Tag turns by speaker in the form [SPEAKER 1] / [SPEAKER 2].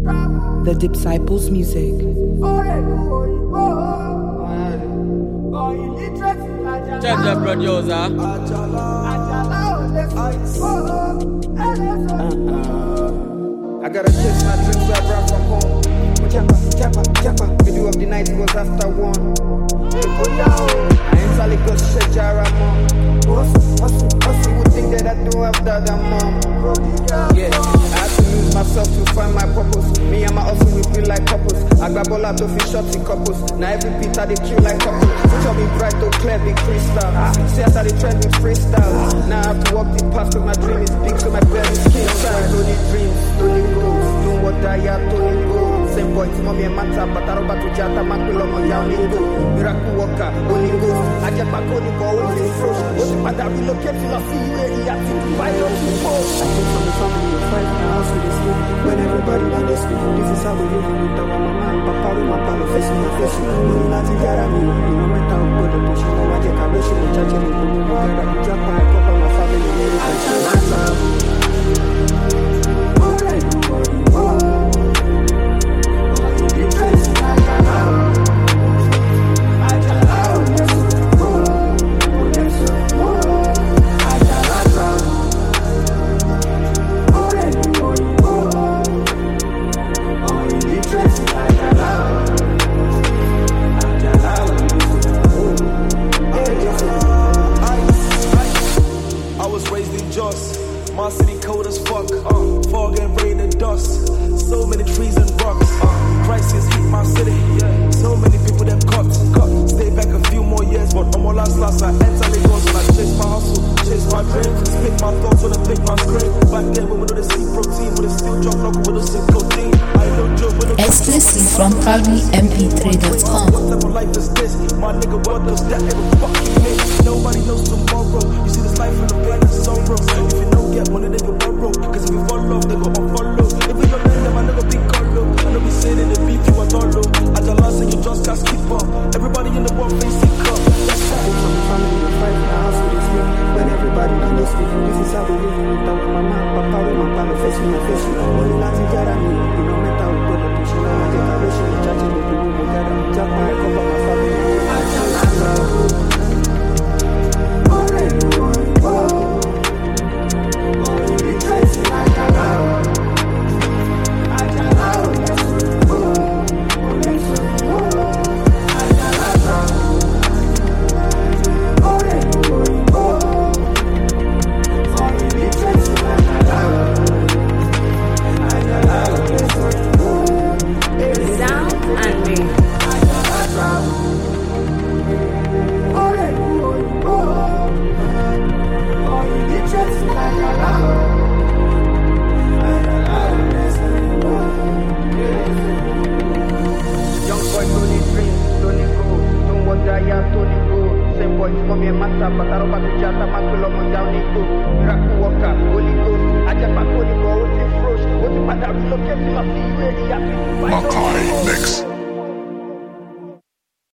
[SPEAKER 1] The Disciples Music.
[SPEAKER 2] Check the producer.
[SPEAKER 3] I gotta chase my dreams where I brought from home. Japa. Middle of the night was after 1. I ain't solid cause shit Jaramo. Hustle would think that I don't have that mom. Yeah, I had to lose myself to find my purpose. Me and my hustle we feel like couples. I grab all out to fish shots in couples. Now every beat I they kill like couples. Tell me bright though clear big crystal. See as I they trend with freestyle. Now I have to walk the path cause my dream is big so my belly skin size. Don't need dreams, don't need goals. Don't what I have, don't need goals. Same boy, it's mommy and matter, but I don't about to jata, my pillow, my young nigga. Miracle walker, Holy Ghost. I get back on the ball, what's in froze. What's the matter, relocate till I see you where he has to buy up to post. I came from the family of 5, my house with this kid. When everybody on this week, this is how we live with our mama and papa, with my pal, facing my face. Money not to get at me, you know, my town, but the push, no, I get a wish in the church, and the got a jump, I cover my family,
[SPEAKER 4] my city cold as fuck, fog and rain and dust. So many trees and rocks, crisis hit my city. So many people that cut. Stay back a few more years, but on my last I enter Lagos and I chase my hustle, chase my dream. Spit my thoughts when I pick my screen. Back then when we know the see protein, with a steel drop knuckle with a sick codeine. I don't joke with a
[SPEAKER 5] exclusive from CalviMP3.com.
[SPEAKER 4] What type of life is this? My nigga, what does that ever fucking mean? Nobody knows tomorrow. You see this life in the pain and sorrow. If you don't get money, then you borrow. Cause if you fall off, then go unfollow. If you don't learn them, I never be color. I know we say that the beef you are tolo. I just lost and you just can't skip up. Everybody in the world facing up. That's how it's from the family of 5, my house with this week. When everybody on this week, this is how we live with our mama, papa, with my pal, facing my face. Money not to get at me, you know, metal, but the push, no, I get a wish in the church, and the people will get a jump, I cover my family. I just love.